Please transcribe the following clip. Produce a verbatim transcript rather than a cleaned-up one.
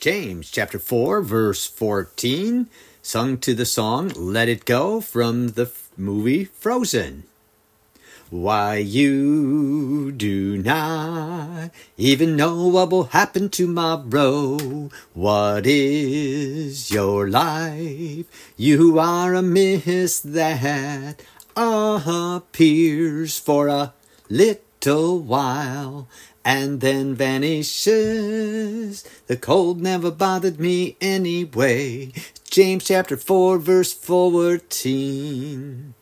James chapter four, verse fourteen, sung to the song Let It Go from the f- movie Frozen. Why, you do not even know what will happen tomorrow. What is your life? You are a mist that appears for a little while and then vanishes. The cold never bothered me anyway. James chapter four, verse fourteen.